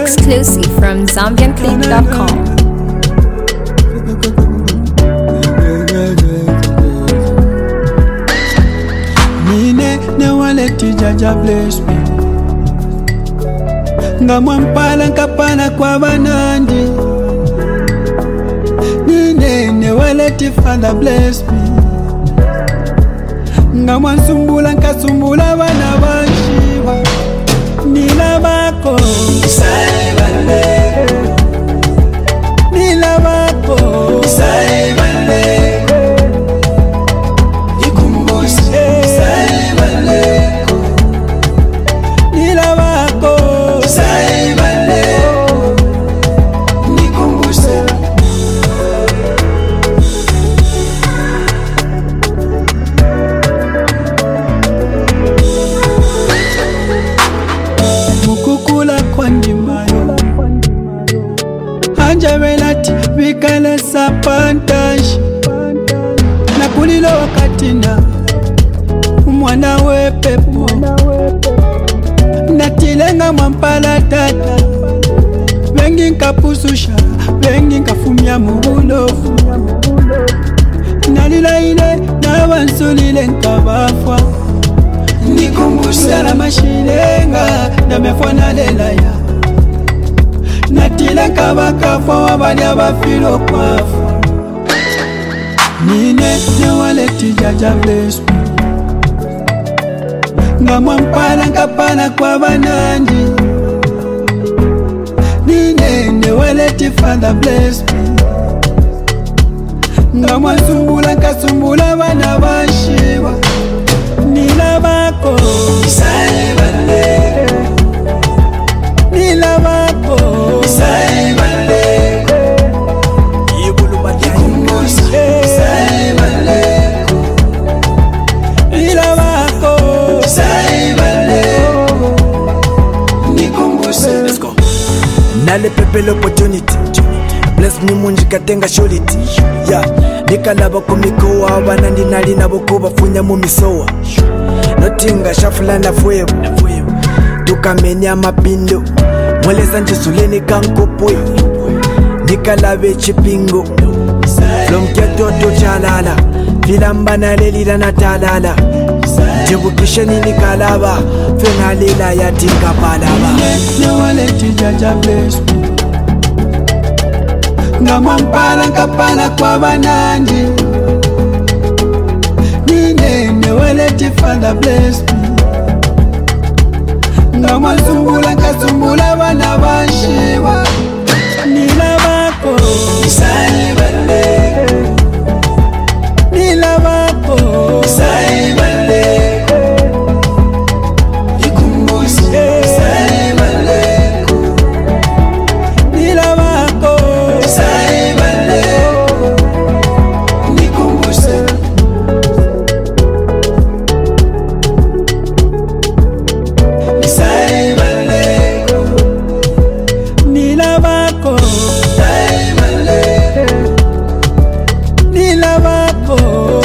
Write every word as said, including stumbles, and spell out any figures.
exclusive from Zambian Clip dot com. Nine ne waleti Jaja bless me. Ngamwampala nkapana kwa banandi. Nine ne waleti Father bless me. Ngamwansumbula nkasumbula bana bashiba. Nila bako Saibale, Nila bako Saibale, Ikumbuse Saibale, Nila bako Saibale, Nikumbuse. Mukukula kwa ndimayo Anjabelati vikale sapantashi Nakulilo wakatina Mwana wepepo Natilenga mwampala tata Wengi nkapususha Wengi nkafumia mubulofu Nalila ile na wansulile nkabafwa Nikumbusha la mashilenga na mefwana lela ya Natile nkabakafwa wabali abafilo kwafu Nine ne waleti Jaja bless me. Ngamwampala nkapana kwa banandi. Nine ne waleti Father bless me. Ngamwansumbula nkasumbula bana bashiba. Nila bako Saibale, Nila bako Saibale, Ikumbuse Saibale, Nila bako Saibale, Nikumbuse. Let's go. Nale pepe l'opportunity. Bless me munji katenga shority. Yeah, nikalaba kumikoa abanandi nali nabo kubafunya mu misoa. Notinga shafula na fuego. Tukamenya mapindo. Mweleza njisuleni kankopwe. Nikalabe chipingo. From keto to chalala. Filamba na lelila na talala. Jibukishe nini kalaba. Fena lila ya tinga palaba. Ne waleti Jaja bless me. Ngamwampala nkapana kwa banandi. Nine ne waleti Father bless me. Ngamwansumbula nkasumbula bana bashiba. Nila bako Saibale, Nila bako Saibale, Ikumbuse Saibale, Nila bako Saibale, Nikumbuse. Saibale, Nila bako Saibale, Nila bako